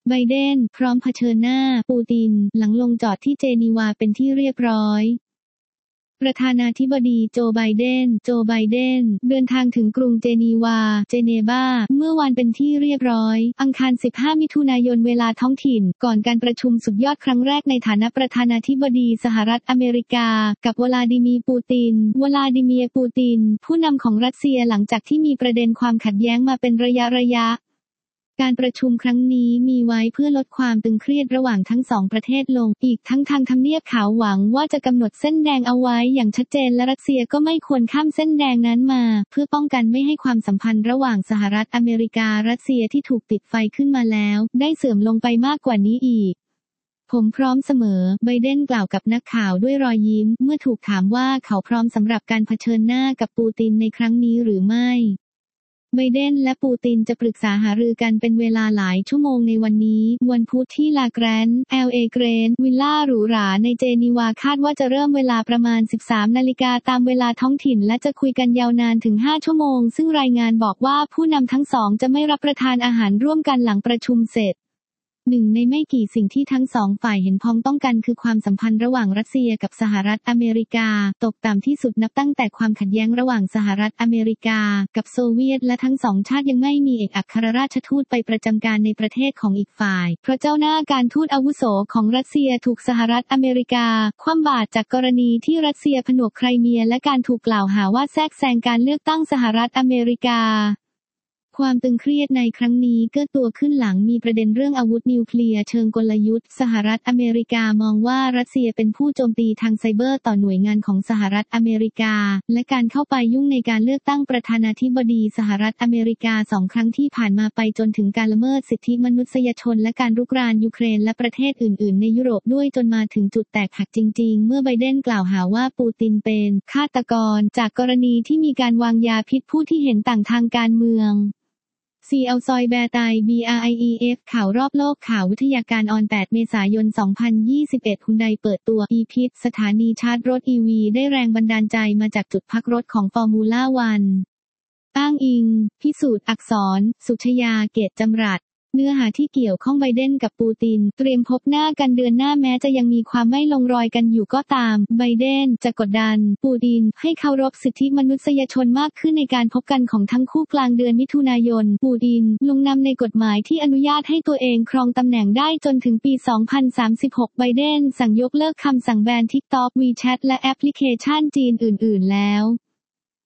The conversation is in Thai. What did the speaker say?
ไบเดนพร้อมเผชิญหน้าปูตินหลังลงจอดที่เจนีวาเป็นที่เรียบร้อยประธานาธิบดีโจไบเดนเดินทางถึงกรุงเจนีวาเนวาเมื่อวานเป็นที่เรียบร้อยอังคาร15มิถุนายนเวลาท้องถิ่นก่อนการประชุมสุดยอดครั้งแรกในฐานะประธานาธิบดีสหรัฐอเมริกากับวลาดิมีร์ ปูตินผู้นำของรัสเซียหลังจากที่มีประเด็นความขัดแย้งมาเป็นระยะการประชุมครั้งนี้มีไว้เพื่อลดความตึงเครียดระหว่างทั้งสองประเทศลงอีกทั้งทางทำเนียบขาวหวังว่าจะกำหนดเส้นแดงเอาไว้อย่างชัดเจนและรัสเซียก็ไม่ควรข้ามเส้นแดงนั้นมาเพื่อป้องกันไม่ให้ความสัมพันธ์ระหว่างสหรัฐอเมริการัสเซียที่ถูกติดไฟขึ้นมาแล้วได้เสื่อมลงไปมากกว่านี้อีกผมพร้อมเสมอไบเดนกล่าวกับนักข่าวด้วยรอยยิ้มเมื่อถูกถามว่าเขาพร้อมสำหรับการเผชิญหน้ากับปูตินในครั้งนี้หรือไม่ไบเดนและปูตินจะปรึกษาหารือกันเป็นเวลาหลายชั่วโมงในวันนี้วันพุธที่ลาแกรนด์ LA เกรนด์วิลล่าหรูหราในเจนีวาคาดว่าจะเริ่มเวลาประมาณ 13 นาฬิกาตามเวลาท้องถิ่นและจะคุยกันยาวนานถึง 5 ชั่วโมงซึ่งรายงานบอกว่าผู้นำทั้งสองจะไม่รับประทานอาหารร่วมกันหลังประชุมเสร็จหนึ่งในไม่กี่สิ่งที่ทั้งสองฝ่ายเห็นพ้องต้องกันคือความสัมพันธ์ระหว่างรัสเซียกับสหรัฐอเมริกาตกต่ำที่สุดนับตั้งแต่ความขัดแย้งระหว่างสหรัฐอเมริกากับโซเวียตและทั้งสองชาติยังไม่มีเอกอัครราชทูตไปประจำการในประเทศของอีกฝ่ายเพราะเจ้าหน้าการทูตอาวุโสของรัสเซียถูกสหรัฐอเมริกาคว่ำบาตรจากกรณีที่รัสเซียผนวกไครเมียและการถูกกล่าวหาว่าแทรกแซงการเลือกตั้งสหรัฐอเมริกาความตึงเครียดในครั้งนี้เกิดตัวขึ้นหลังมีประเด็นเรื่องอาวุธนิวเคลียร์เชิงกลยุทธ์สหรัฐอเมริกามองว่ารัสเซียเป็นผู้โจมตีทางไซเบอร์ต่อหน่วยงานของสหรัฐอเมริกาและการเข้าไปยุ่งในการเลือกตั้งประธานาธิบดีสหรัฐอเมริกา2 ครั้งที่ผ่านมาไปจนถึงการละเมิดสิทธิมนุษยชนและการรุกรานยูเครนและประเทศอื่นๆในยุโรปด้วยจนมาถึงจุดแตกหักจริงๆเมื่อไบเดนกล่าวหาว่าปูตินเป็นฆาตกรจากกรณีที่มีการวางยาพิษผู้ที่เห็นต่างทางการเมืองCL ซอยแบร์ไต BRIEF ข่าวรอบโลกข่าววิทยาการออน 8 เมษายน 2021 ฮุนไดเปิดตัว e-PIT สถานีชาร์จรถ EV ได้แรงบันดาลใจมาจากจุดพักรถของฟอร์มูล่าวันอ้างอิงพิสูจน์อักษรสุชยาเกตจำรัดเนื้อหาที่เกี่ยวข้องไบเดนกับปูตินเตรียมพบหน้ากันเดือนหน้าแม้จะยังมีความไม่ลงรอยกันอยู่ก็ตามไบเดนจะกดดันปูตินให้เคารพสิทธิมนุษยชนมากขึ้นในการพบกันของทั้งคู่กลางเดือนมิถุนายนปูตินลงนามในกฎหมายที่อนุญาตให้ตัวเองครองตำแหน่งได้จนถึงปี 2036 ไบเดนสั่งยกเลิกคำสั่งแบน TikTok WeChat และแอปพลิเคชันจีนอื่นๆแล้ว